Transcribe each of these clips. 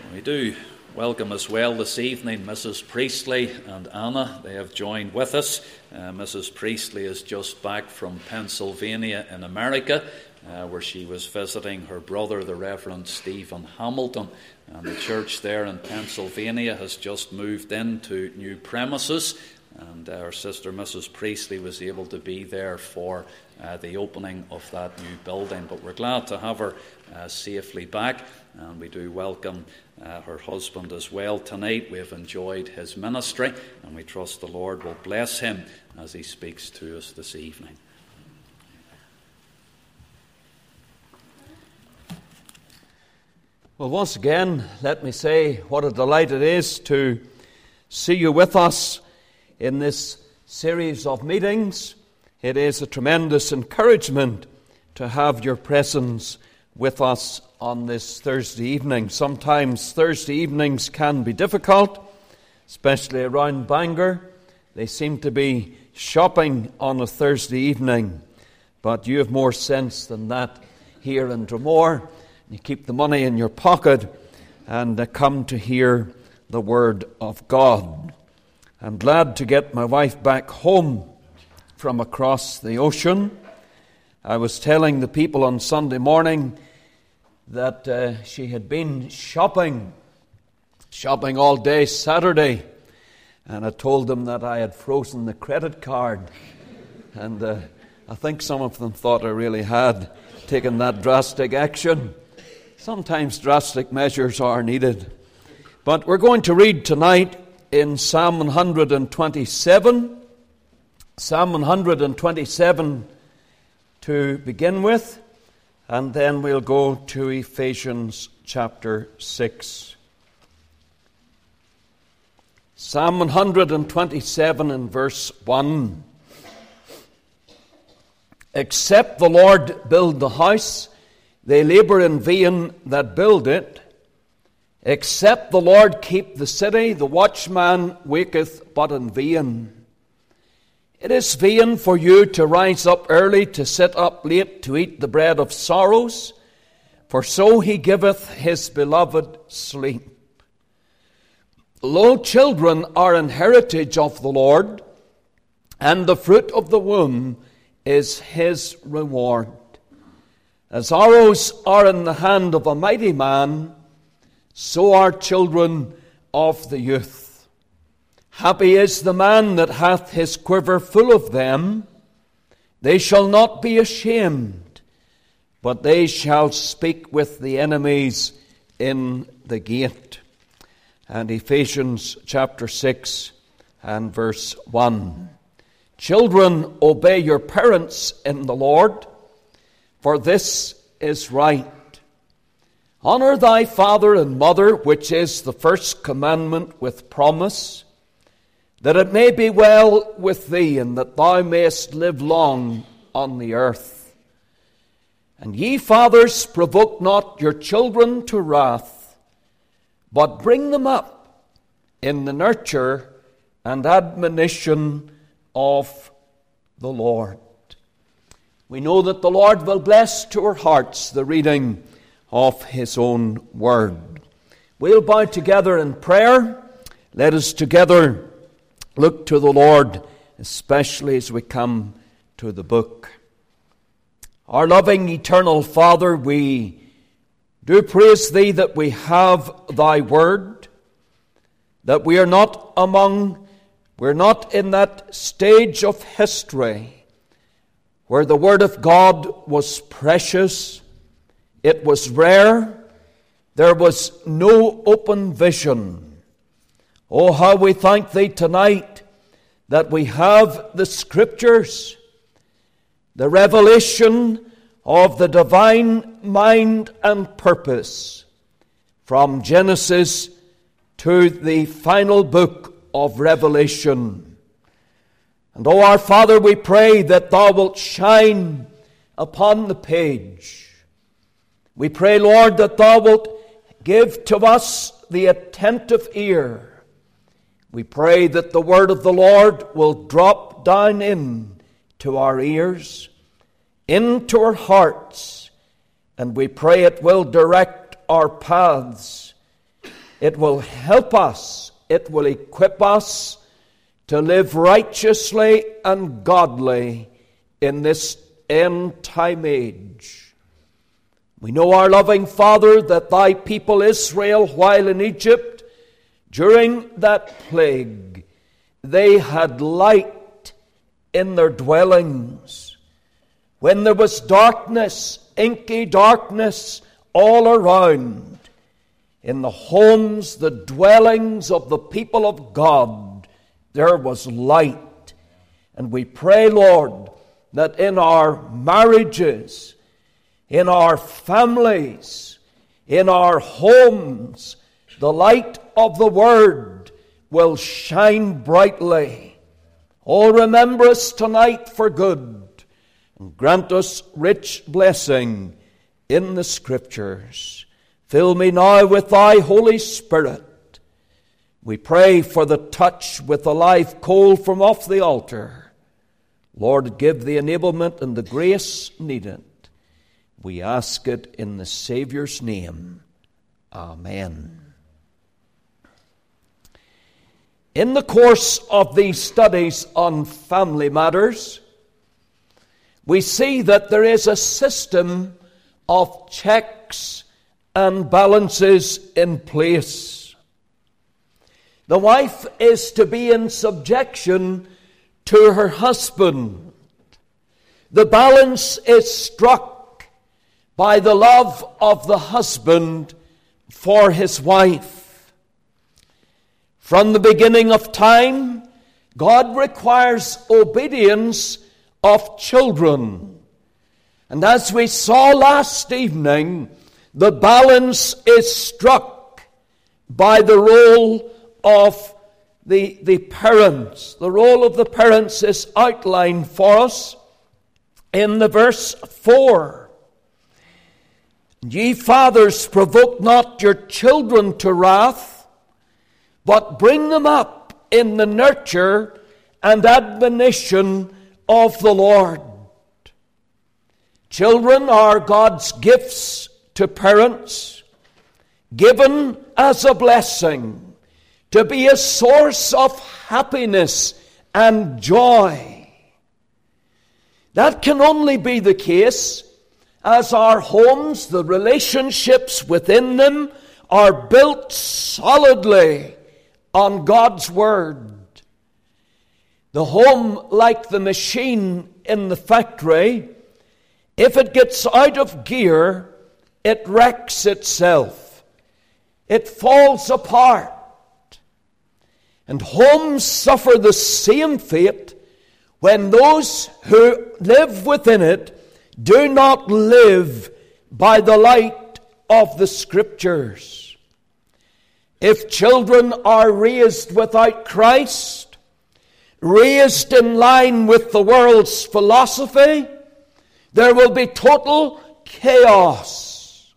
We do welcome as well this evening Mrs. Priestley and Anna. They have joined with us. Mrs. Priestley is just back from Pennsylvania in America, where she was visiting her brother, the Reverend Stephen Hamilton. And the church there in Pennsylvania has just moved into new premises. And our sister Mrs. Priestley was able to be there for the opening of that new building. But we're glad to have her safely back. And we do welcome her husband as well tonight. We have enjoyed his ministry, and we trust the Lord will bless him as he speaks to us this evening. Well, once again, let me say what a delight it is to see you with us in this series of meetings. It is a tremendous encouragement to have your presence with us on this Thursday evening. Sometimes Thursday evenings can be difficult, especially around Bangor. They seem to be shopping on a Thursday evening, but you have more sense than that here in Dromore. You keep the money in your pocket and come to hear the Word of God. I'm glad to get my wife back home from across the ocean. I was telling the people on Sunday morning that she had been shopping all day Saturday, and I told them that I had frozen the credit card, and I think some of them thought I really had taken that drastic action. Sometimes drastic measures are needed. But we're going to read tonight in Psalm 127, Psalm 127 to begin with, and then we'll go to Ephesians chapter 6. Psalm 127 and verse 1. Except the Lord build the house, they labor in vain that build it. Except the Lord keep the city, the watchman waketh but in vain. It is vain for you to rise up early, to sit up late, to eat the bread of sorrows, for so he giveth his beloved sleep. Lo, children are an heritage of the Lord, and the fruit of the womb is his reward. As arrows are in the hand of a mighty man, so are children of the youth. Happy is the man that hath his quiver full of them. They shall not be ashamed, but they shall speak with the enemies in the gate. And Ephesians chapter 6 and verse 1. Children, obey your parents in the Lord, for this is right. Honor thy father and mother, which is the first commandment with promise, that it may be well with thee, and that thou mayest live long on the earth. And ye fathers, provoke not your children to wrath, but bring them up in the nurture and admonition of the Lord. We know that the Lord will bless to our hearts the reading of his own word. We'll bow together in prayer. Let us together look to the Lord, especially as we come to the book. Our loving eternal Father, we do praise thee that we have thy word, that we're not in that stage of history where the word of God was precious, it was rare, there was no open vision. Oh, how we thank thee tonight that we have the Scriptures, the revelation of the divine mind and purpose, from Genesis to the final book of Revelation. And, oh, our Father, we pray that thou wilt shine upon the page. We pray, Lord, that thou wilt give to us the attentive ear. We pray that the word of the Lord will drop down in to our ears, into our hearts, and we pray it will direct our paths It will help us. It will equip us to live righteously and godly in this end-time age. We know, our loving Father, that thy people Israel, while in Egypt, during that plague, they had light in their dwellings. When there was darkness, inky darkness all around, in the homes, the dwellings of the people of God, there was light. And we pray, Lord, that in our marriages, in our families, in our homes, the light of the Word will shine brightly. Oh, remember us tonight for good, and grant us rich blessing in the Scriptures. Fill me now with thy Holy Spirit. We pray for the touch with the live coal from off the altar. Lord, give the enablement and the grace needed. We ask it in the Saviour's name. Amen. In the course of these studies on family matters, we see that there is a system of checks and balances in place. The wife is to be in subjection to her husband. The balance is struck by the love of the husband for his wife. From the beginning of time, God requires obedience of children. And as we saw last evening, the balance is struck by the role of the parents. The role of the parents is outlined for us in the verse 4. Ye fathers, provoke not your children to wrath, but bring them up in the nurture and admonition of the Lord. Children are God's gifts to parents, given as a blessing, to be a source of happiness and joy. That can only be the case as our homes, the relationships within them, are built solidly on God's Word. The home, like the machine in the factory, if it gets out of gear, it wrecks itself. It falls apart. And homes suffer the same fate when those who live within it do not live by the light of the Scriptures. If children are raised without Christ, raised in line with the world's philosophy, there will be total chaos.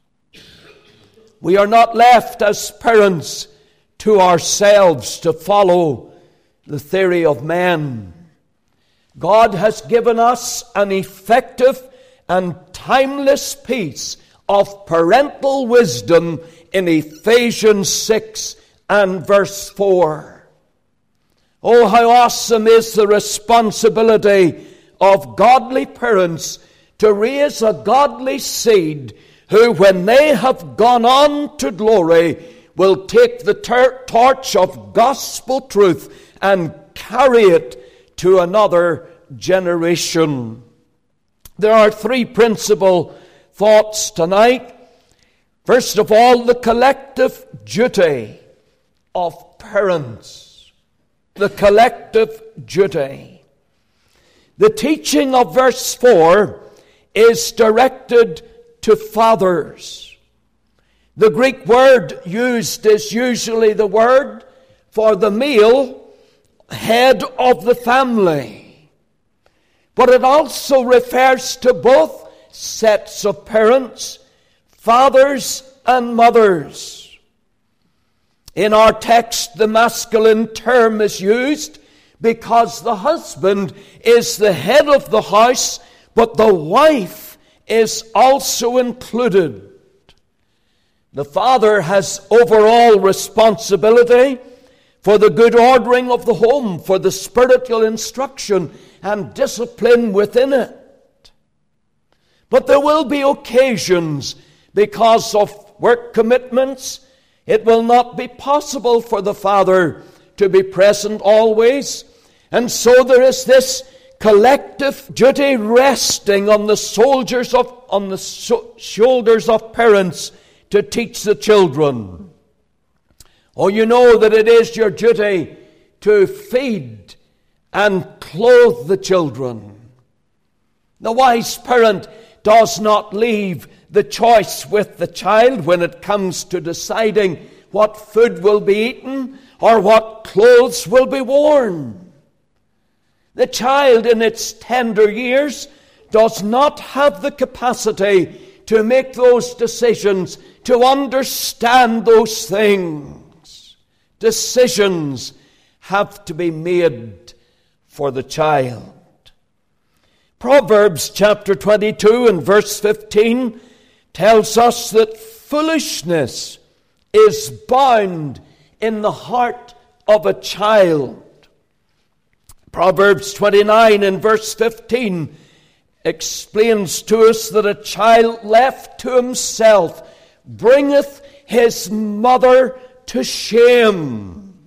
We are not left as parents to ourselves to follow the theory of man. God has given us an effective and timeless piece of parental wisdom in Ephesians 6 and verse 4. Oh, how awesome is the responsibility of godly parents to raise a godly seed who, when they have gone on to glory, will take the torch of gospel truth and carry it to another generation. There are three principal thoughts tonight. First of all, the collective duty of parents. The collective duty. The teaching of verse 4 is directed to fathers. The Greek word used is usually the word for the male head of the family. But it also refers to both sets of parents, fathers and mothers. In our text, the masculine term is used because the husband is the head of the house, but the wife is also included. The father has overall responsibility for the good ordering of the home, for the spiritual instruction and discipline within it. But there will be occasions, because of work commitments, it will not be possible for the father to be present always. And so there is this collective duty resting on the shoulders of parents to teach the children. Oh, you know that it is your duty to feed and clothe the children. The wise parent does not leave the choice with the child when it comes to deciding what food will be eaten or what clothes will be worn. The child in its tender years does not have the capacity to make those decisions, to understand those things. Decisions have to be made for the child. Proverbs chapter 22 and verse 15 tells us that foolishness is bound in the heart of a child. Proverbs 29 and verse 15 explains to us that a child left to himself bringeth his mother to shame.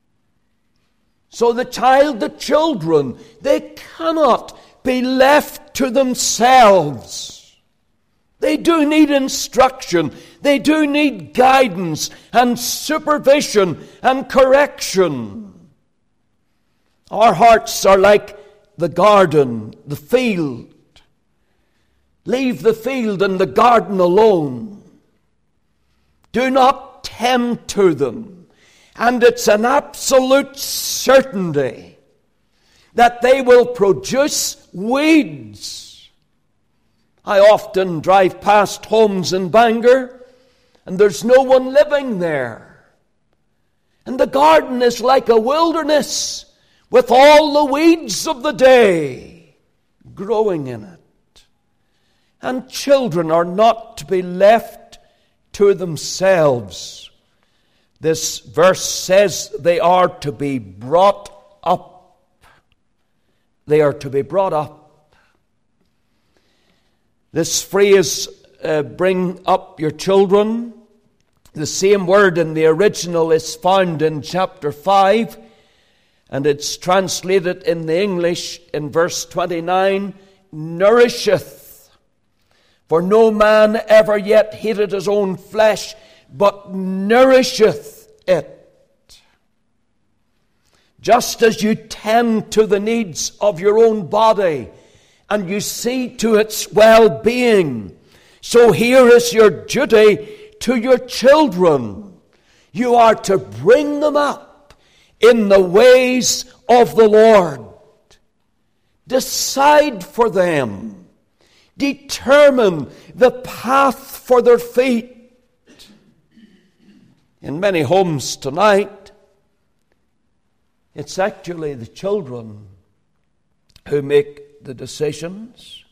So the children, they cannot be left to themselves. They do need instruction. They do need guidance and supervision and correction. Our hearts are like the garden, the field. Leave the field and the garden alone. Do not tend to them. And it's an absolute certainty that they will produce weeds. I often drive past homes in Bangor, and there's no one living there. And the garden is like a wilderness with all the weeds of the day growing in it. And children are not to be left to themselves. This verse says they are to be brought up. They are to be brought up. This phrase, bring up your children, the same word in the original is found in chapter 5, and it's translated in the English in verse 29, nourisheth. For no man ever yet hated his own flesh, but nourisheth it. Just as you tend to the needs of your own body, and you see to its well-being, so here is your duty to your children. You are to bring them up in the ways of the Lord. Decide for them. Determine the path for their feet. In many homes tonight, it's actually the children who make the decisions.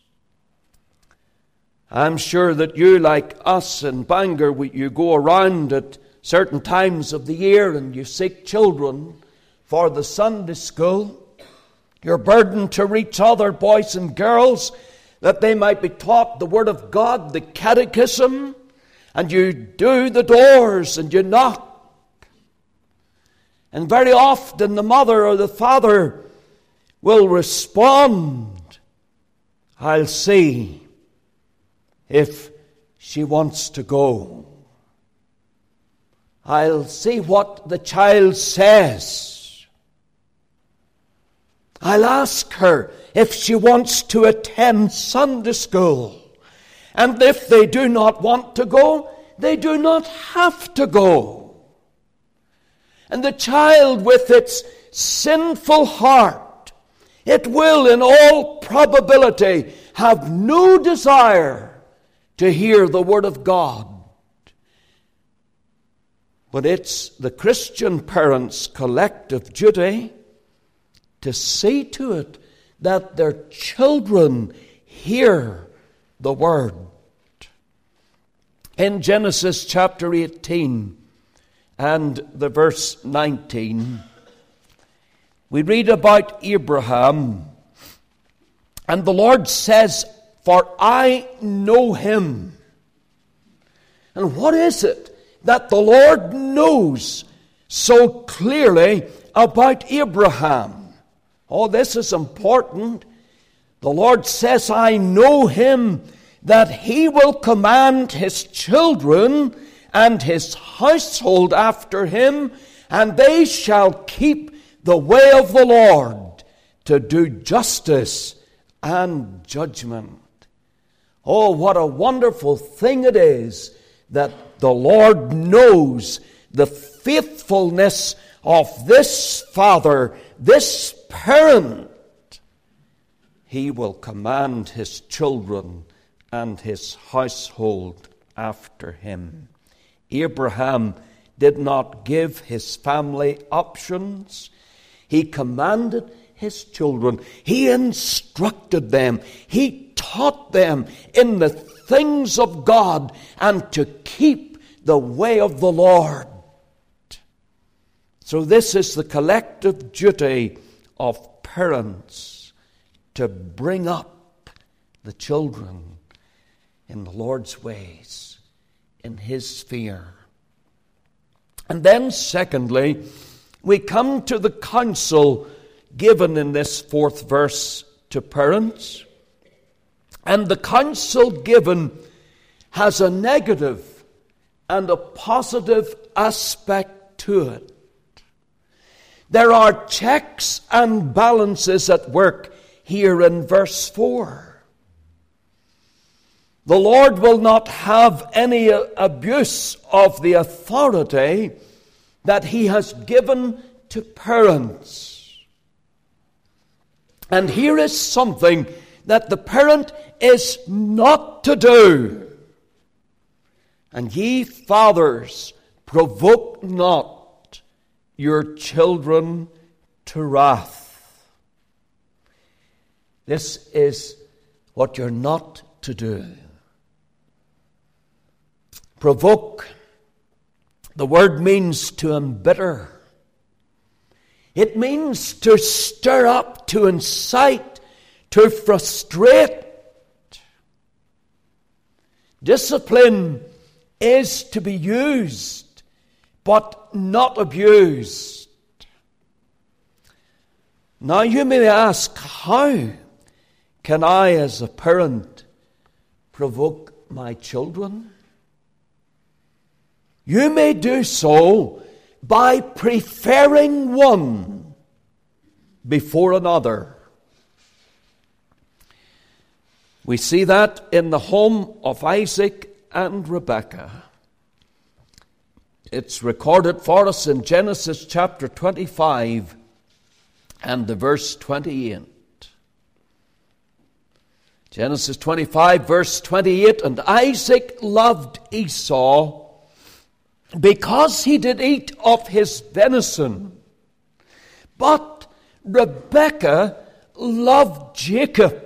I'm sure that you, like us in Bangor, you go around at certain times of the year and you seek children for the Sunday school. You're burdened to reach other boys and girls that they might be taught the Word of God, the catechism, and you do the doors and you knock. And very often the mother or the father will respond, I'll see if she wants to go. I'll see what the child says. I'll ask her if she wants to attend Sunday school. And if they do not want to go, they do not have to go. And the child with its sinful heart, it will in all probability have no desire to hear the Word of God. But it's the Christian parents' collective duty to see to it that their children hear the Word. In Genesis chapter 18 and the verse 19, we read about Abraham, and the Lord says, "For I know him." And what is it that the Lord knows so clearly about Abraham? Oh, this is important. The Lord says, "I know him, that he will command his children and his household after him, and they shall keep the way of the Lord to do justice and judgment." Oh, what a wonderful thing it is that the Lord knows the faithfulness of this father, this parent. He will command his children and his household after him. Abraham did not give his family options. He commanded his children. He instructed them. He taught them in the things of God and to keep the way of the Lord. So this is the collective duty of parents, to bring up the children in the Lord's ways, in his fear. And then secondly, we come to the counsel given in this 4th verse to parents. And the counsel given has a negative and a positive aspect to it. There are checks and balances at work here in verse 4. The Lord will not have any abuse of the authority that he has given to parents. And here is something that the parent is not to do. "And ye fathers, provoke not your children to wrath." This is what you're not to do. Provoke, the word means to embitter. It means to stir up, to incite, to frustrate. Discipline is to be used, but not abused. Now you may ask, how can I as a parent provoke my children? You may do so by preferring one before another. We see that in the home of Isaac and Rebekah. It's recorded for us in Genesis chapter 25 and the verse 28. Genesis 25 verse 28, "And Isaac loved Esau because he did eat of his venison, but Rebekah loved Jacob."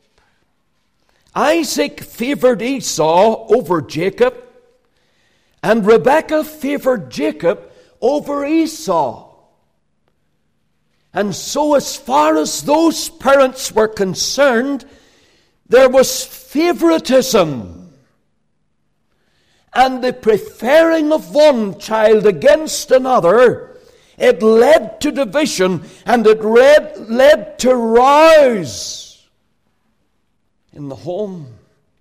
Isaac favored Esau over Jacob, and Rebekah favored Jacob over Esau. And so as far as those parents were concerned, there was favoritism. And the preferring of one child against another, it led to division, and it led to rows in the home.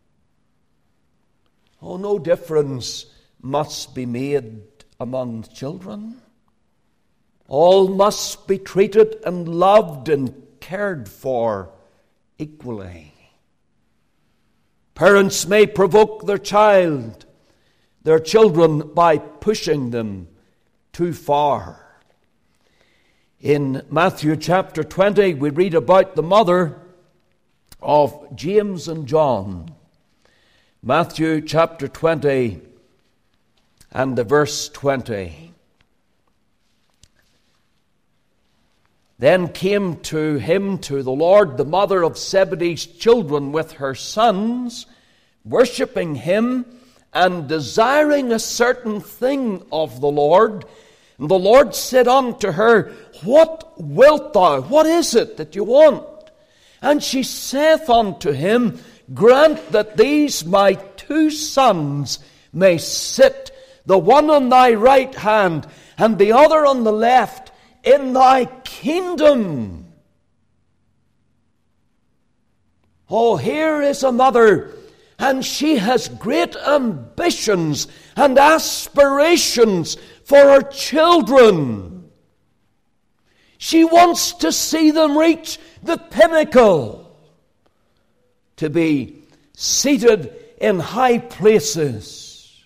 Oh, no difference must be made among children. All must be treated and loved and cared for equally. Parents may provoke their children by pushing them too far. In Matthew chapter 20, we read about the mother of James and John. Matthew chapter 20 and the verse 20. "Then came to the Lord, the mother of Zebedee's children with her sons, worshipping him and desiring a certain thing of the Lord. And the Lord said unto her, What wilt thou? What is it that you want? And she saith unto him, Grant that these my 2 sons may sit, the one on thy right hand, and the other on the left, in thy kingdom. Oh, here is a mother, and she has great ambitions and aspirations for her children. She wants to see them reach the pinnacle, to be seated in high places.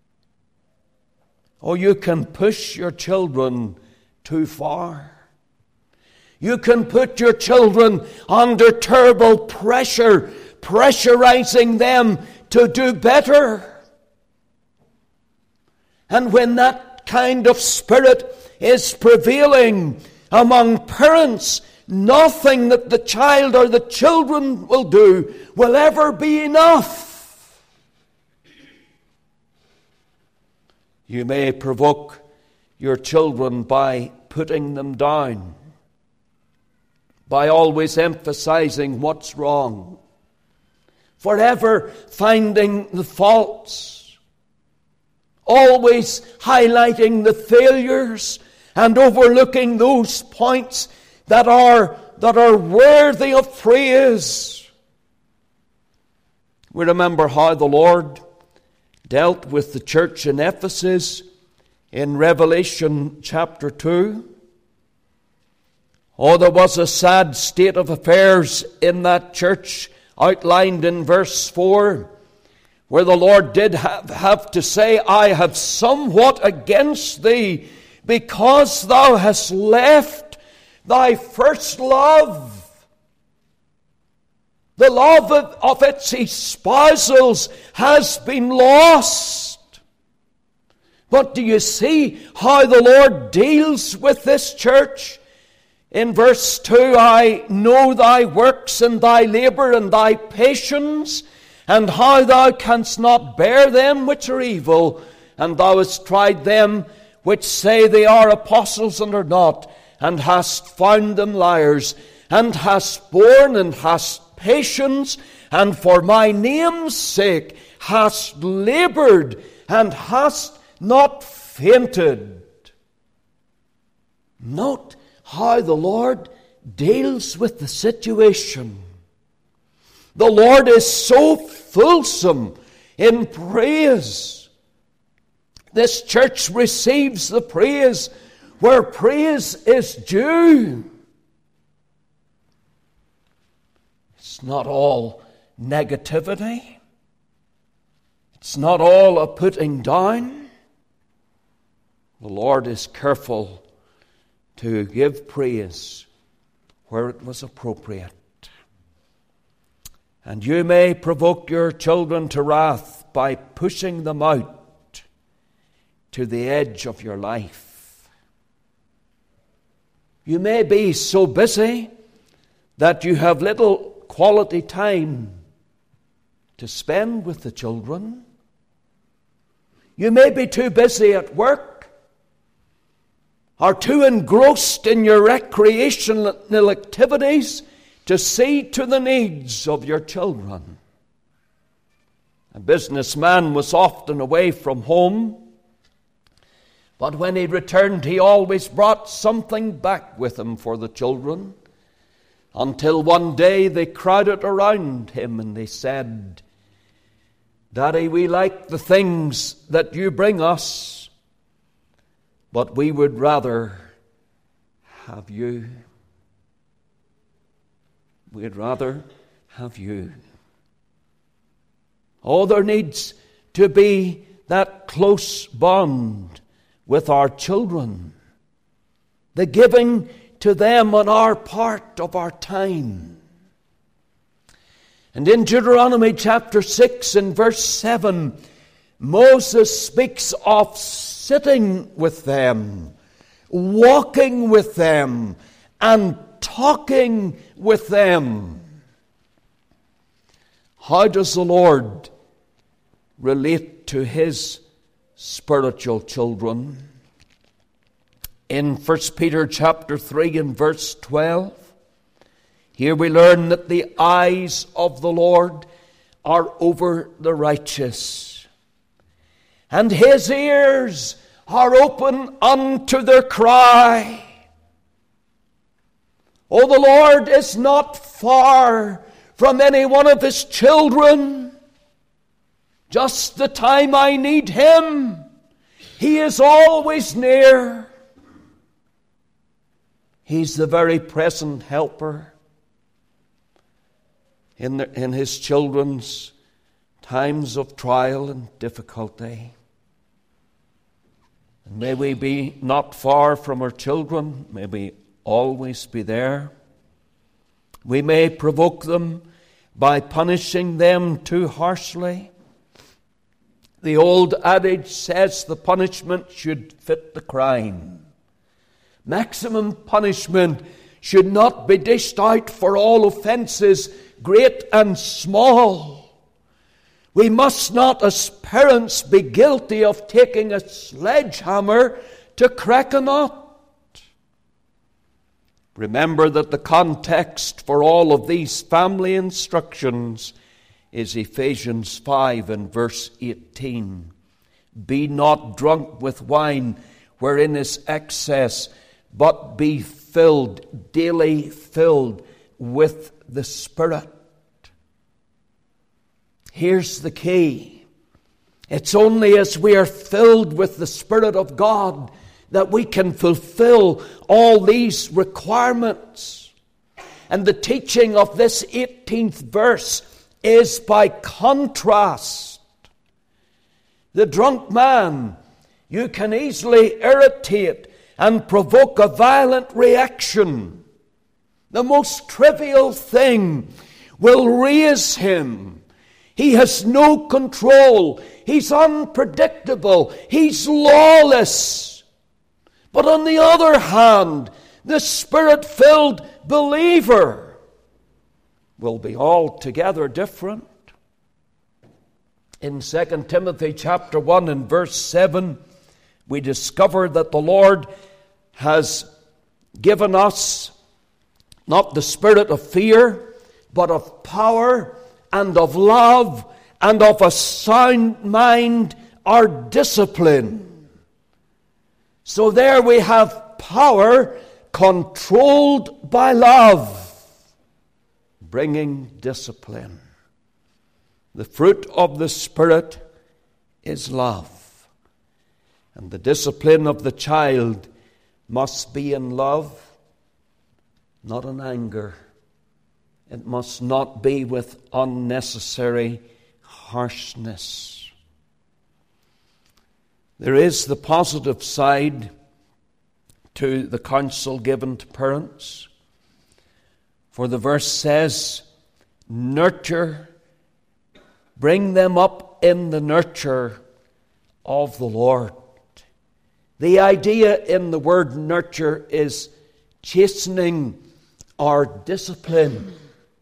Oh, you can push your children too far. You can put your children under terrible pressure, pressurizing them to do better. And when that kind of spirit is prevailing among parents, nothing that the child or the children will do will ever be enough. You may provoke your children by putting them down, by always emphasizing what's wrong, forever finding the faults, always highlighting the failures and overlooking those points that are worthy of praise. We remember how the Lord dealt with the church in Ephesus in Revelation chapter 2. Oh, there was a sad state of affairs in that church outlined in verse 4, where the Lord did have to say, I have somewhat against thee, because thou hast left thy first love. The love of its espousals has been lost. But do you see how the Lord deals with this church? In verse 2, I know thy works and thy labor and thy patience, and how thou canst not bear them which are evil, and thou hast tried them which say they are apostles and are not, and hast found them liars, and hast borne and hast patience, and for my name's sake hast labored, and hast not fainted. Note how the Lord deals with the situation. The Lord is so fulsome in praise. This church receives the praise where praise is due. It's not all negativity. It's not all a putting down. The Lord is careful to give praise where it was appropriate. And you may provoke your children to wrath by pushing them out to the edge of your life. You may be so busy that you have little quality time to spend with the children. You may be too busy at work, or too engrossed in your recreational activities to see to the needs of your children. A businessman was often away from home, but when he returned, he always brought something back with him for the children, until one day they crowded around him and they said, Daddy, we like the things that you bring us, but we would rather have you. We'd rather have you. Oh, there needs to be that close bond with our children, the giving to them on our part of our time. And in Deuteronomy chapter 6 and verse 7, Moses speaks of sitting with them, walking with them, and talking with them. How does the Lord relate to his spiritual children. In 1 Peter chapter 3 and verse 12, here we learn that the eyes of the Lord are over the righteous, and his ears are open unto their cry. Oh, the Lord is not far from any one of his children. Just the time I need him, he is always near. He's the very present helper in his children's times of trial and difficulty. And may we be not far from our children. May we always be there. We may provoke them by punishing them too harshly. The old adage says the punishment should fit the crime. Maximum punishment should not be dished out for all offenses, great and small. We must not, as parents, be guilty of taking a sledgehammer to crack a nut. Remember that the context for all of these family instructions is Ephesians 5 and verse 18. Be not drunk with wine wherein is excess, but be filled, daily filled with the Spirit. Here's the key. It's only as we are filled with the Spirit of God that we can fulfill all these requirements. And the teaching of this 18th verse is by contrast. The drunk man, you can easily irritate and provoke a violent reaction. The most trivial thing will raise him. He has no control. He's unpredictable. He's lawless. But on the other hand, the Spirit-filled believer will be altogether different. In 2 Timothy chapter 1 and verse 7, we discover that the Lord has given us not the spirit of fear, but of power and of love and of a sound mind or discipline. So there we have power controlled by love, bringing discipline. The fruit of the Spirit is love. And the discipline of the child must be in love, not in anger. It must not be with unnecessary harshness. There is the positive side to the counsel given to parents. For the verse says, nurture, bring them up in the nurture of the Lord. The idea in the word nurture is chastening or discipline.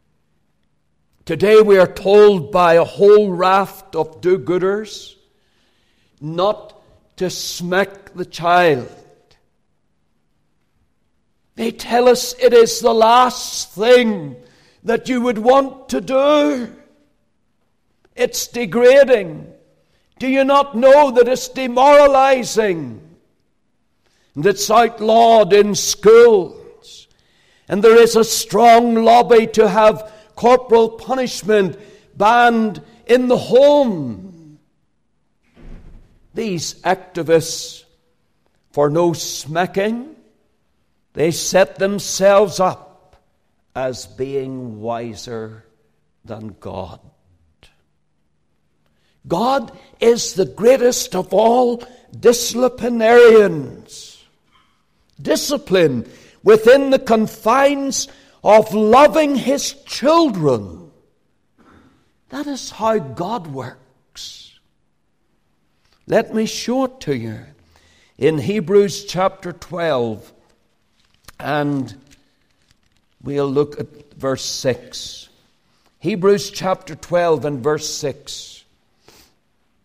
Today we are told by a whole raft of do-gooders not to smack the child. They tell us it is the last thing that you would want to do. It's degrading. Do you not know that it's demoralizing? And it's outlawed in schools. And there is a strong lobby to have corporal punishment banned in the home. These activists for no smacking, they set themselves up as being wiser than God. God is the greatest of all disciplinarians. Discipline within the confines of loving his children. That is how God works. Let me show it to you. In Hebrews chapter 12, and we'll look at verse 6. Hebrews chapter 12 and verse 6.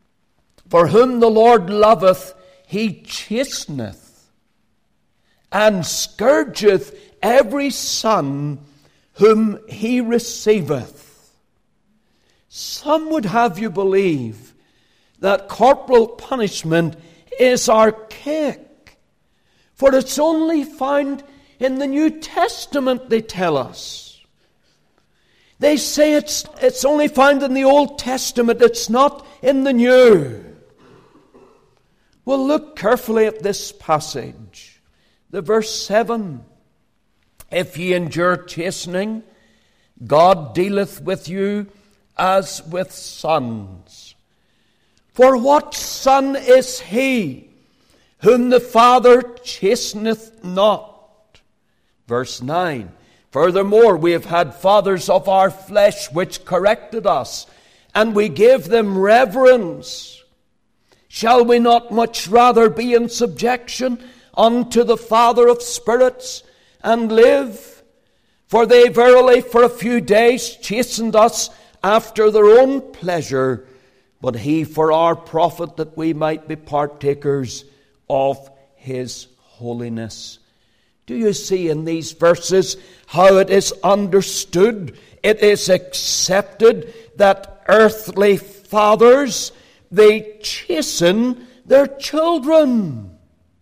For whom the Lord loveth, he chasteneth, and scourgeth every son whom he receiveth. Some would have you believe that corporal punishment is archaic, for it's only found in the New Testament, they tell us. They say it's only found in the Old Testament, it's not in the New. Well, look carefully at this passage. The verse 7. If ye endure chastening, God dealeth with you as with sons. For what son is he whom the Father chasteneth not? Verse 9. Furthermore, we have had fathers of our flesh which corrected us, and we gave them reverence. Shall we not much rather be in subjection unto the Father of spirits and live? For they verily for a few days chastened us after their own pleasure, but he for our profit, that we might be partakers of his holiness. Do you see in these verses how it is understood, it is accepted that earthly fathers, they chasten their children?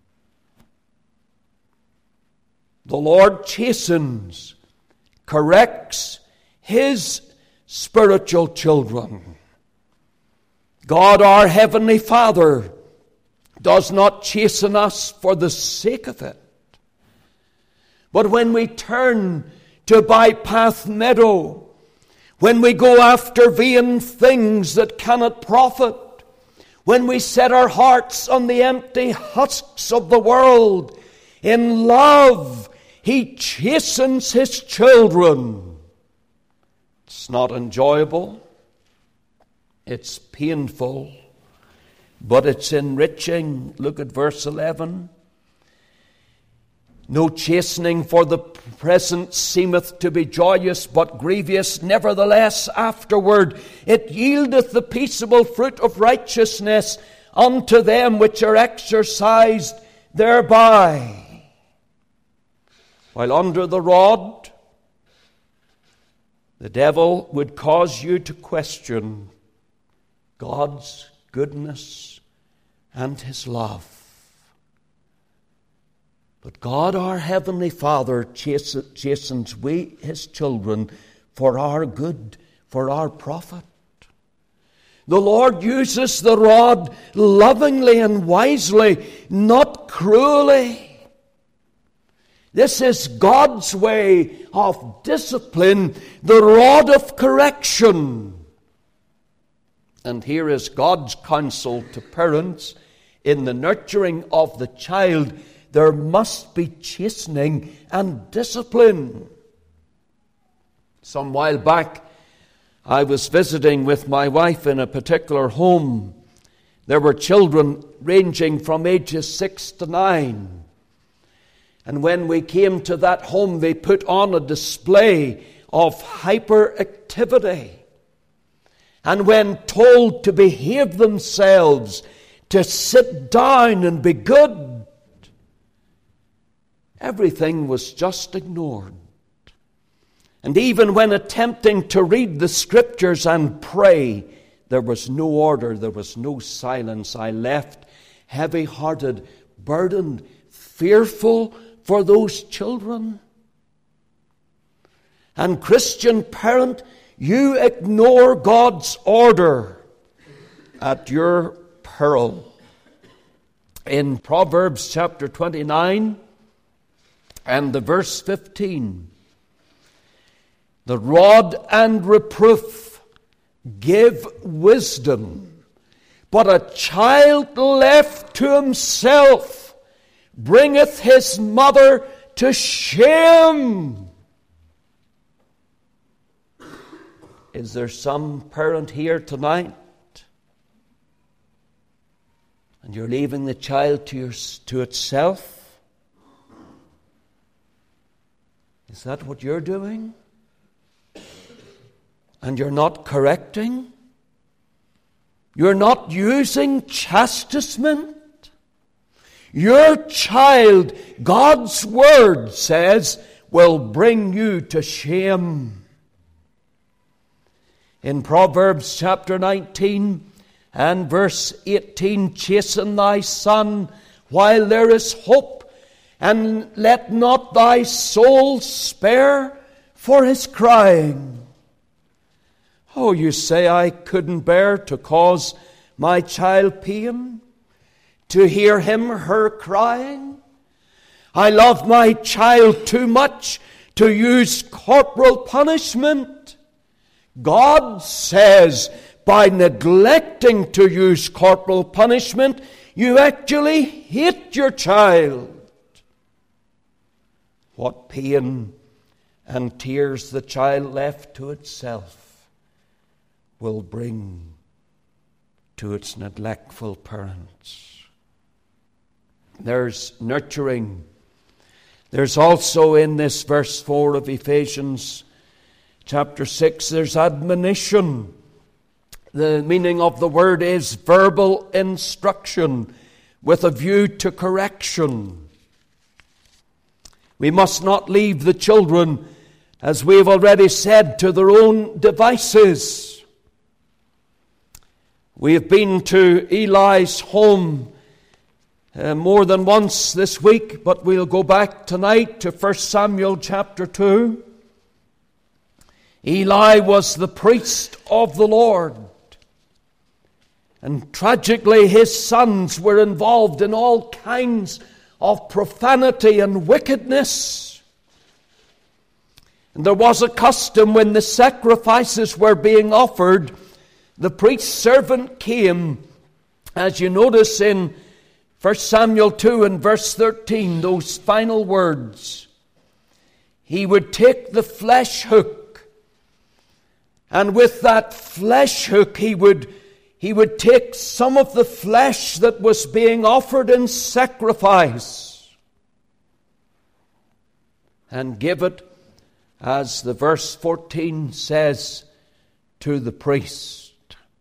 The Lord chastens, corrects his spiritual children. God, our Heavenly Father, does not chasten us for the sake of it. But when we turn to Bypath Meadow, when we go after vain things that cannot profit, when we set our hearts on the empty husks of the world, in love, he chastens his children. It's not enjoyable. It's painful. But it's enriching. Look at verse 11. No chastening for the present seemeth to be joyous, but grievous. Nevertheless, afterward it yieldeth the peaceable fruit of righteousness unto them which are exercised thereby. While under the rod, the devil would cause you to question God's goodness and his love. But God, our Heavenly Father, chastens we, his children, for our good, for our profit. The Lord uses the rod lovingly and wisely, not cruelly. This is God's way of discipline, the rod of correction. And here is God's counsel to parents in the nurturing of the child. There must be chastening and discipline. Some while back, I was visiting with my wife in a particular home. There were children ranging from ages 6 to 9. And when we came to that home, they put on a display of hyperactivity. And when told to behave themselves, to sit down and be good, everything was just ignored. And even when attempting to read the scriptures and pray, there was no order, there was no silence. I left heavy-hearted, burdened, fearful for those children. And Christian parent, you ignore God's order at your peril. In Proverbs chapter 29 and the verse 15, the rod and reproof give wisdom, but a child left to himself bringeth his mother to shame. Is there some parent here tonight, and you're leaving the child to itself? Is that what you're doing? And you're not correcting? You're not using chastisement. Your child, God's word says, will bring you to shame. In Proverbs chapter 19 and verse 18, chasten thy son while there is hope, and let not thy soul spare for his crying. Oh, you say, I couldn't bear to cause my child pain, to hear him or her crying. I love my child too much to use corporal punishment. God says, by neglecting to use corporal punishment, you actually hate your child. What pain and tears the child left to itself will bring to its neglectful parents. There's nurturing. There's also in this verse 4 of Ephesians chapter 6, there's admonition. The meaning of the word is verbal instruction with a view to correction. We must not leave the children, as we've already said, to their own devices. We have been to Eli's home more than once this week, but we'll go back tonight to 1 Samuel chapter 2. Eli was the priest of the Lord. And tragically, his sons were involved in all kinds of profanity and wickedness. And there was a custom when the sacrifices were being offered, the priest's servant came, as you notice in 1 Samuel 2 and verse 13, those final words. He would take the flesh hook, and with that flesh hook he would take some of the flesh that was being offered in sacrifice and give it, as the verse 14 says, to the priest.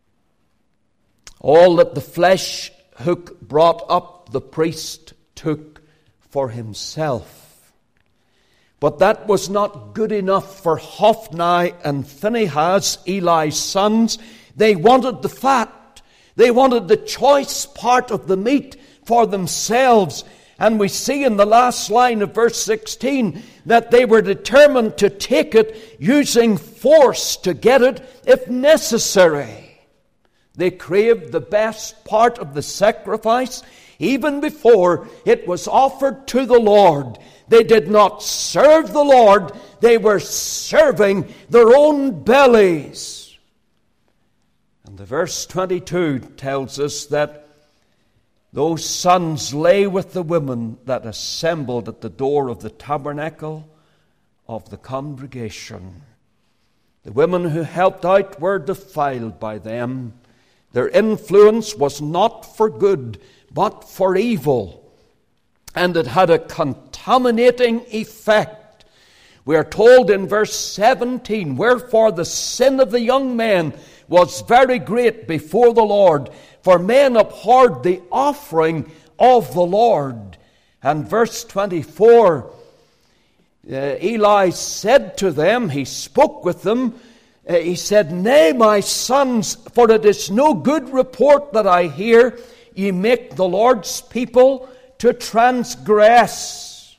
All that the flesh hook brought up, the priest took for himself. But that was not good enough for Hophni and Phinehas, Eli's sons. They wanted the fat. They wanted the choice part of the meat for themselves. And we see in the last line of verse 16 that they were determined to take it using force to get it if necessary. They craved the best part of the sacrifice even before it was offered to the Lord. They did not serve the Lord. They were serving their own bellies. And the verse 22 tells us that those sons lay with the women that assembled at the door of the tabernacle of the congregation. The women who helped out were defiled by them. Their influence was not for good, but for evil. And it had a contaminating effect. We are told in verse 17, wherefore the sin of the young men was very great before the Lord, for men abhorred the offering of the Lord. And verse 24, Eli said to them, he spoke with them, he said, Nay, my sons, for it is no good report that I hear, ye make the Lord's people to transgress.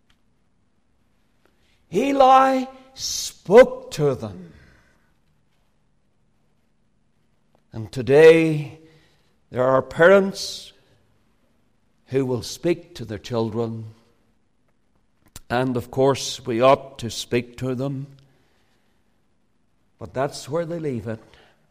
Eli spoke to them. And today, there are parents who will speak to their children. And of course, we ought to speak to them. But that's where they leave it.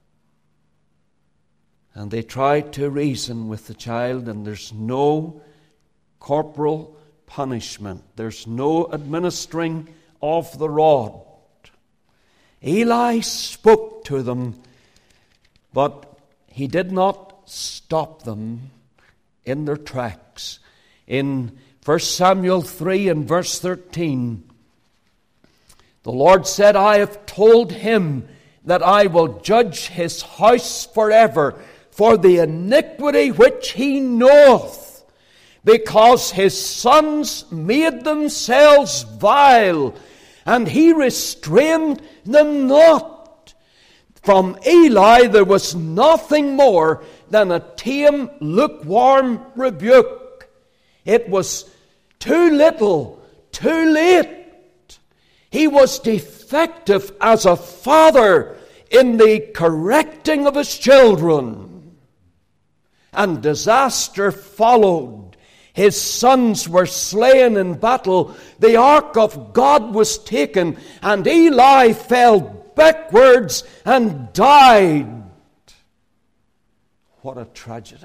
And they try to reason with the child, and there's no corporal punishment. There's no administering of the rod. Eli spoke to them, but he did not stop them in their tracks. In 1 Samuel 3 and verse 13, the Lord said, I have told him that I will judge his house forever for the iniquity which he knoweth, because his sons made themselves vile, and he restrained them not. From Eli there was nothing more than a tame, lukewarm rebuke. It was too little, too late. He was defective as a father in the correcting of his children. And disaster followed. His sons were slain in battle. The ark of God was taken, and Eli fell backwards and died. What a tragedy.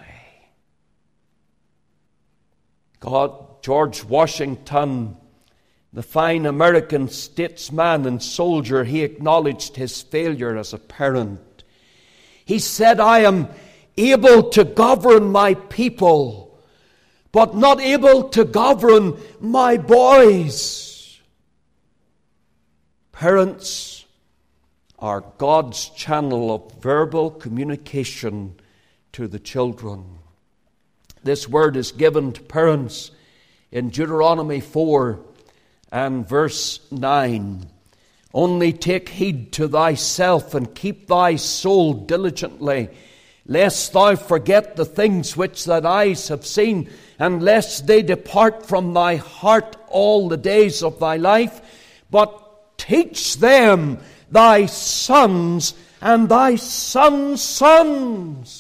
George Washington, the fine American statesman and soldier, he acknowledged his failure as a parent. He said, I am able to govern my people, but not able to govern my boys. Parents are God's channel of verbal communication to the children. This word is given to parents in Deuteronomy 4 and verse 9. Only take heed to thyself and keep thy soul diligently, lest thou forget the things which thine eyes have seen, and lest they depart from thy heart all the days of thy life. But teach them thy sons and thy sons' sons.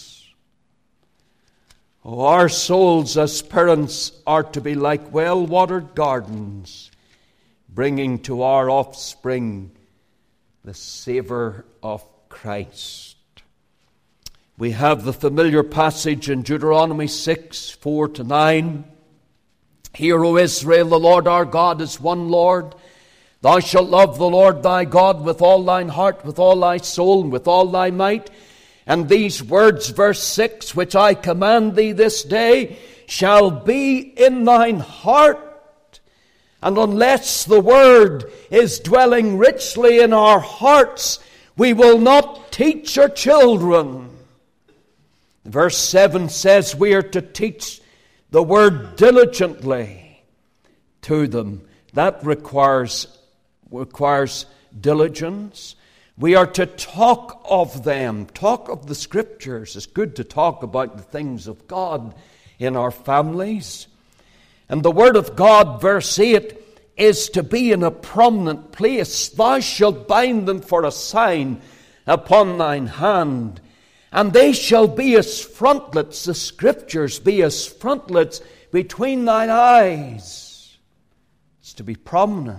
Oh, our souls as parents are to be like well-watered gardens, bringing to our offspring the savour of Christ. We have the familiar passage in Deuteronomy 6, 4-9. Hear, O Israel, the Lord our God is one Lord. Thou shalt love the Lord thy God with all thine heart, with all thy soul, and with all thy might. And these words, verse 6, which I command thee this day, shall be in thine heart. And unless the word is dwelling richly in our hearts, we will not teach our children. Verse 7 says we are to teach the word diligently to them. That requires diligence. We are to talk of them, talk of the Scriptures. It's good to talk about the things of God in our families. And the Word of God, verse 8, is to be in a prominent place. Thou shalt bind them for a sign upon thine hand, and they shall be as frontlets, the Scriptures be as frontlets between thine eyes. It's to be prominent.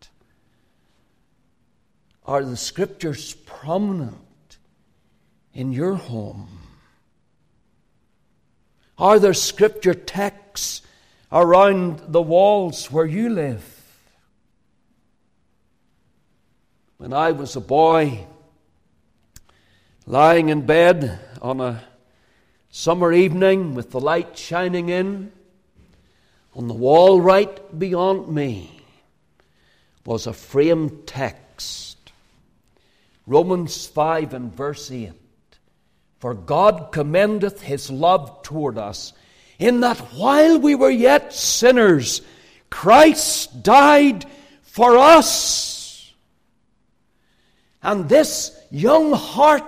Are the Scriptures prominent in your home? Are there Scripture texts around the walls where you live? When I was a boy, lying in bed on a summer evening with the light shining in, on the wall right beyond me was a framed text. Romans 5 and verse 8. For God commendeth his love toward us, in that while we were yet sinners, Christ died for us. And this young heart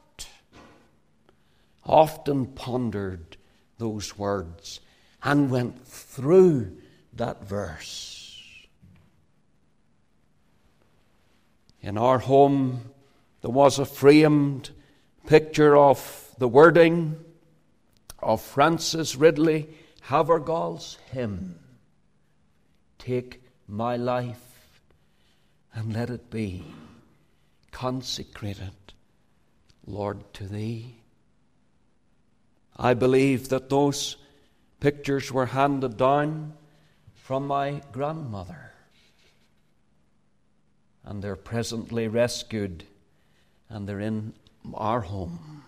often pondered those words and went through that verse. In our home, there was a framed picture of the wording of Francis Ridley Havergal's hymn, Take my life and let it be consecrated, Lord, to thee. I believe that those pictures were handed down from my grandmother, and they're presently rescued, and they're in our home.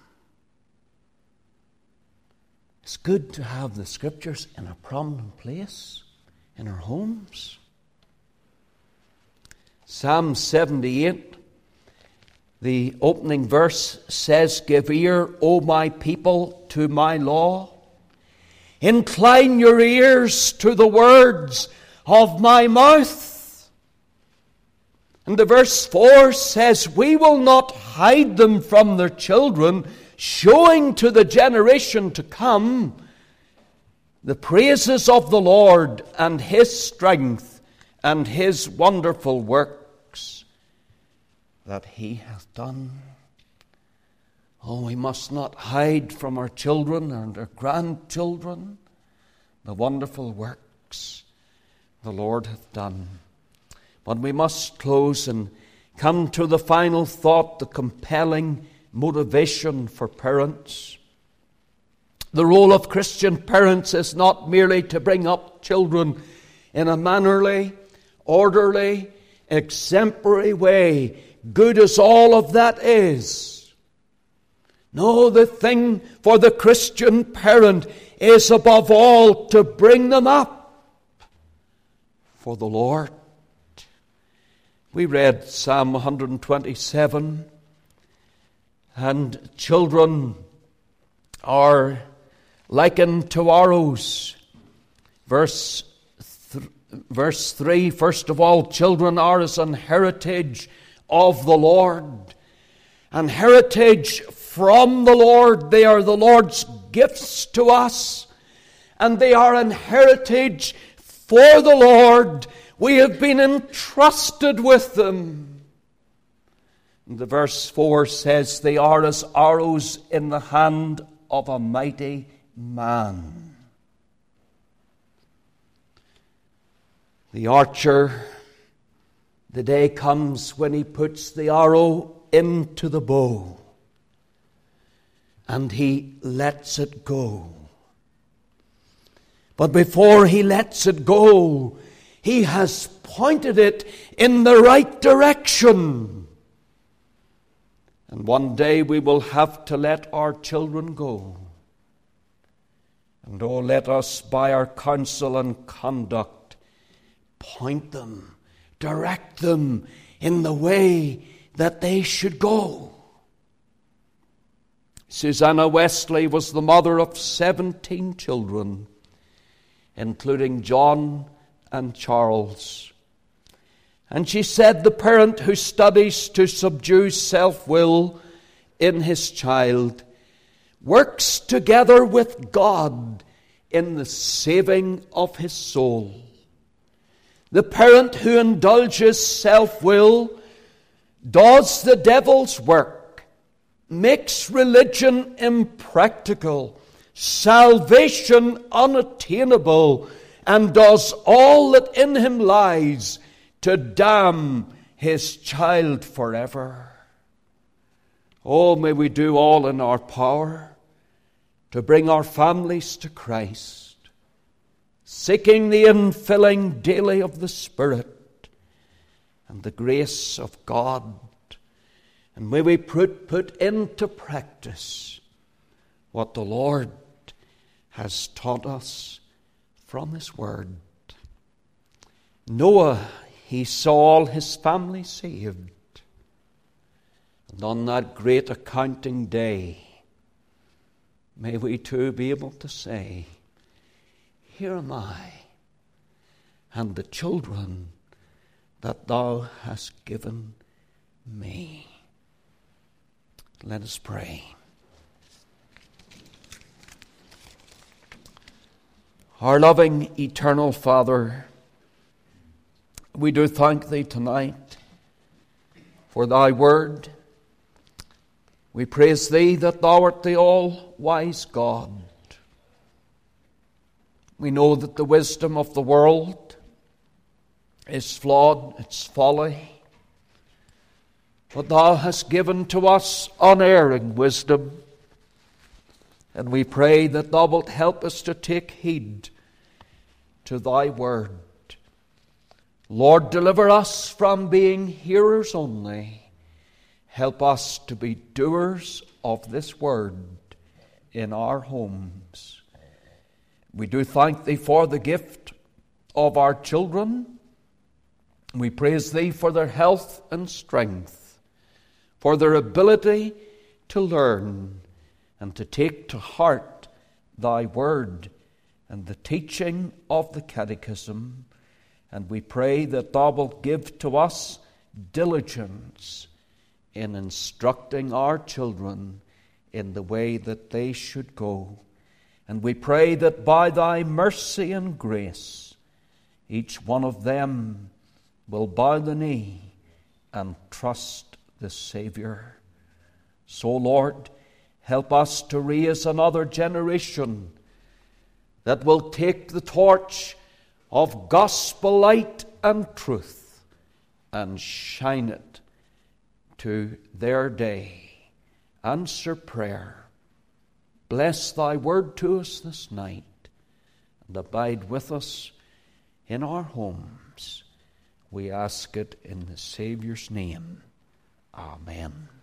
It's good to have the Scriptures in a prominent place in our homes. Psalm 78 The opening verse says, "Give ear, O my people, to my law. Incline your ears to the words of my mouth." And the verse 4 says, "We will not hide them from their children, showing to the generation to come the praises of the Lord and His strength and His wonderful works that He hath done." Oh, we must not hide from our children and our grandchildren the wonderful works the Lord hath done. But we must close and come to the final thought, the compelling motivation for parents. The role of Christian parents is not merely to bring up children in a mannerly, orderly, exemplary way, good as all of that is. No, the thing for the Christian parent is above all to bring them up for the Lord. We read Psalm 127, and children are likened to arrows. Verse 3, first of all, children are as an heritage of the Lord. An heritage from the Lord. They are the Lord's gifts to us, and they are an heritage for the Lord. We have been entrusted with them. And the verse 4 says, "They are as arrows in the hand of a mighty man." The archer, the day comes when he puts the arrow into the bow and he lets it go. But before he lets it go, he has pointed it in the right direction. And one day we will have to let our children go. And oh, let us by our counsel and conduct point them, direct them in the way that they should go. Susanna Wesley was the mother of 17 children, including John and Charles. And she said, "The parent who studies to subdue self-will in his child works together with God in the saving of his soul. The parent who indulges self-will does the devil's work, makes religion impractical, salvation unattainable, and does all that in him lies to damn his child forever." Oh, may we do all in our power to bring our families to Christ, seeking the infilling daily of the Spirit and the grace of God. And may we put into practice what the Lord has taught us from His Word. Noah, he saw all his family saved. And on that great accounting day, may we too be able to say, "Here am I, and the children that thou hast given me." Let us pray. Our loving, eternal Father, we do thank Thee tonight for Thy word. We praise Thee that Thou art the all-wise God. We know that the wisdom of the world is flawed, it's folly. But Thou hast given to us unerring wisdom. And we pray that Thou wilt help us to take heed to Thy word. Lord, deliver us from being hearers only. Help us to be doers of this word in our homes. We do thank Thee for the gift of our children. We praise Thee for their health and strength. for their ability to learn and to take to heart thy word and the teaching of the catechism. And we pray that thou wilt give to us diligence in instructing our children in the way that they should go. And we pray that by thy mercy and grace, each one of them will bow the knee and trust the Savior. So, Lord, help us to raise another generation that will take the torch of gospel light and truth and shine it to their day. Answer prayer. Bless thy word to us this night and abide with us in our homes. We ask it in the Saviour's name. Amen.